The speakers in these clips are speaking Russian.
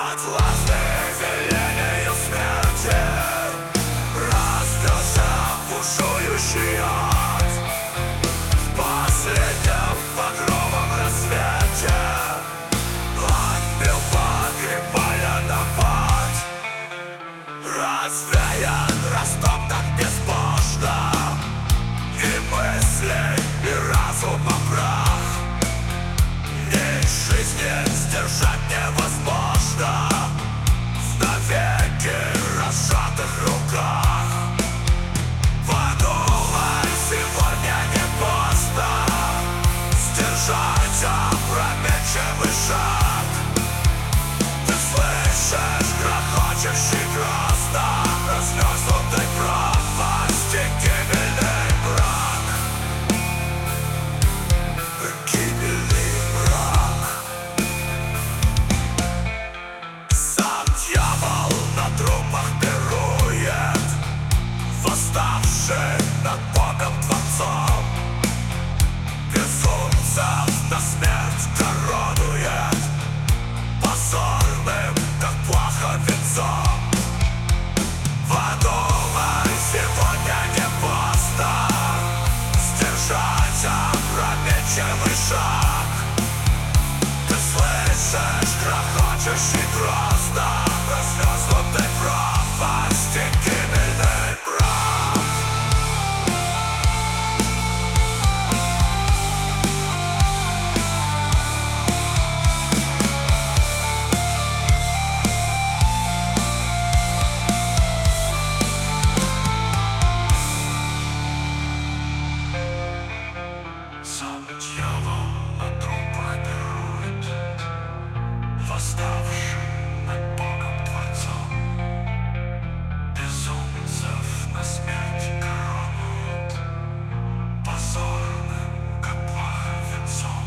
Атласные зеленью смерти, раздался бушующий ад. В последнем багровом рассвете отбил погребальный напад. Развеян, растоптан безбожно, и мысли, и разума прах. Нить жизни сдержать невозможно в навеки разжатых руках. Подумай, сегодня не поздно сдержать опрометчивый шаг. Ты слышишь грохочущий грозно разверзнутой пропасти гибельный мрак. Гибельный мрак. Сам дьявол на трупах пирует, восставший над Богом Творцом. Безумцев на смерть коронует позорным, как плахо, венцом. Подумай, сегодня не поздно сдержать опрометчивый шаг. Ты слышишь грохочущий грозно разверзнутой пропасти гибельный прах. Сам дьявол на трупах пирует, восставший над Богом Творцом. Безумцев на смерть коронует позорным, как плахо, венцом.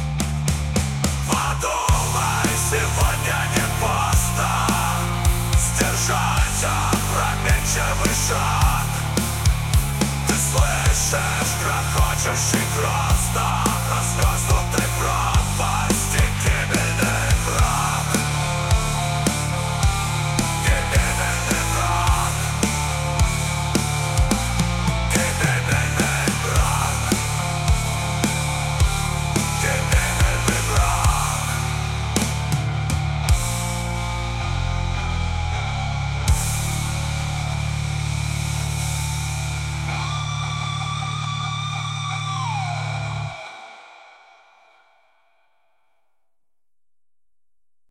Подумай, сегодня не поздно сдержать опрометчивый шаг. Ты слышишь грохочущий грозно разверзнутый